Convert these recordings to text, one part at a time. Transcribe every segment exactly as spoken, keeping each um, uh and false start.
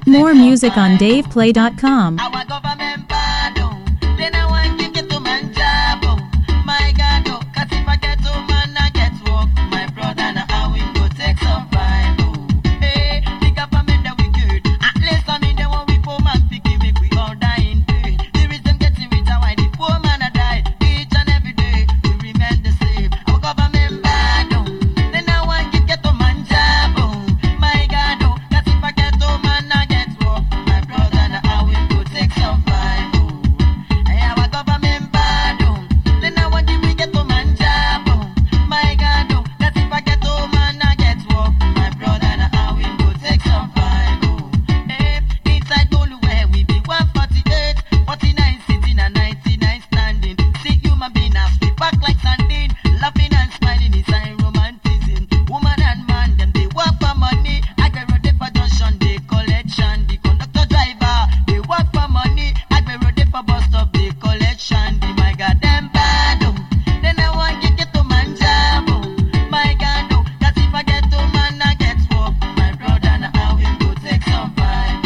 More music on dave play dot com. Our government bad, oh. Then I want to get to my job, oh. My God, oh. 'Cause if I get to man, I get work. My brother, now how we go take some vibe, oh. Hey, the government that we good. At least I mean, they want we poor man picking, make we all die in pain. The reason getting rich, why the poor man a die. Each and every day, we remain the same. Our government bad, oh. Then I want to get to my job, oh. My God, oh. 'Cause if I get to man, I get work. My brother, now how we go take some vibe, oh. Hey, our government bad, oh. Then I want to get to my job, oh. My God, oh. 'Cause if I get to man, I get work. My brother, now how we go take some vibe, oh. Hey, inside Bolu where we be one forty-eight, forty-nine sitting and ninety-nine standing. See human being as we back like sardine, laughing and smiling inside romanticism. Woman and man, them they work for money. I get ready for junction, they collection. The conductor driver, they work for money. I get ready for bus stop, they collection. The my God, them bad, oh. Then I want to get to my job, oh. My God, oh. 'Cause if I get to man, I get work. My brother, now how we go take some vibe,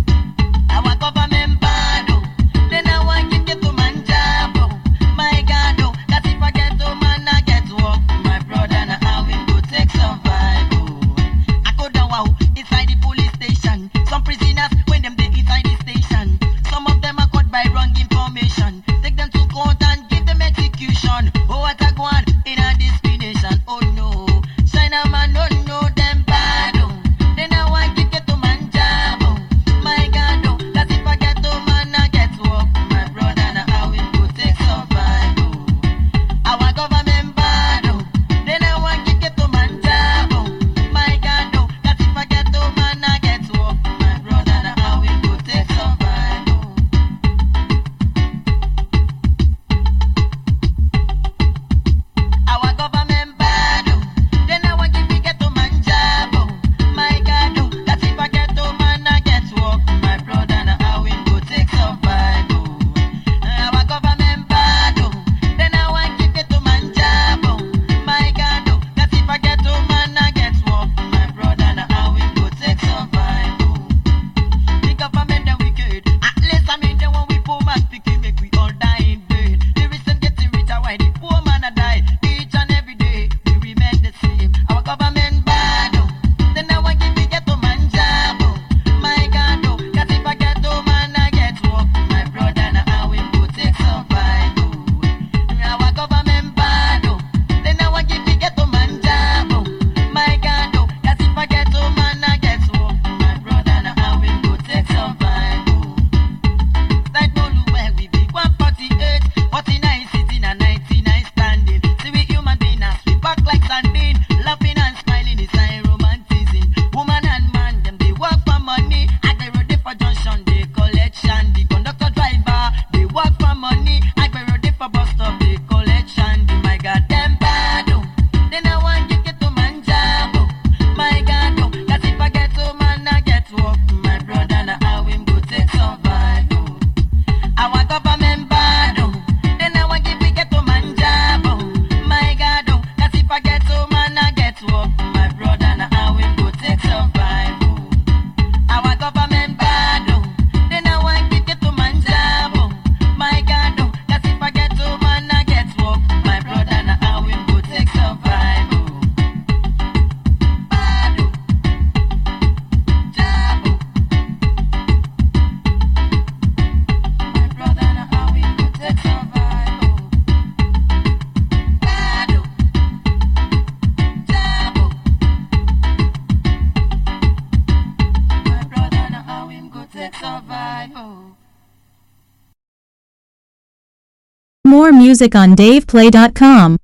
oh. Our government bad, oh. Then I want to get to my job, oh. My God, oh. 'Cause if I get to man, I get work. My brother, now how we go take some vibe, oh. I go down, wow, inside the police station. Some prisoners, when them they inside the station. Some of them are caught by wrong information. Take them to court and give them execution. Oh, what a go on in a discrimination. Oh no, China man, no, no, them bad, oh. Then I want to get to my job, oh. My God, oh. 'Cause if I get to man, I get work. My brother, now how we go take some vibe, oh. Our government bad, oh. Then I want to get to my job, oh. My God, oh. 'Cause if I get to man, I get work. My brother, now how we go take some vibe, oh. Our government bad, oh. Then I want to get to my job, oh. My God, oh. 'Cause if I get to man, I get work. My brother, now how we go take some vibe, oh. Our government bad, oh. Then I want to get to my job, oh. My God, oh. 'Cause if I get to man, I get work. My brother, now how we go take some vibe, oh. The government that we good. At least I mean, they want we poor man picking, make we all die in vain. The reason getting richer, why the poor man a die. Each and every day, we remain the same. Our government bad, oh. Then I want to get to my job, oh. My God, oh. 'Cause if I get to man, I get work. My brother, now how we go take some vibe, oh. Our government bad, oh. Then I want to get to my job, oh. My God, oh. 'Cause if I get to man, I get work. My brother, now how we go take some vibe, oh. Like Bolu where we be one forty-eight, forty-nine sitting and ninety-nine standing. See we human being as we back like sardine, laughing and smiling inside romanticism. Woman and man, them they work for money. I get ready for junction, they collection. The conductor driver, they work for money. I get ready for bus stop, they collection. The my God, them bad, oh. Then I want to get to my job, oh. My God, oh. 'Cause if I get to man, I get work. My brother, now how him go take some vibe, oh. Our government bad, oh. Then I want to get to my job, oh. My God, oh. 'Cause if I get to man, I get work. My brother, now how him go take some vibe, oh. Our government bad, oh. Then I want to get to my job, oh. My God, oh. 'Cause if I get to man, I get work. My brother, now how him go take some vibe, oh. Bad, oh. Job, oh. My brother, now how we go take some vibe, oh. Bad, oh. Job, oh. My brother, now how him go take some vibe, oh. More music on dave play dot com.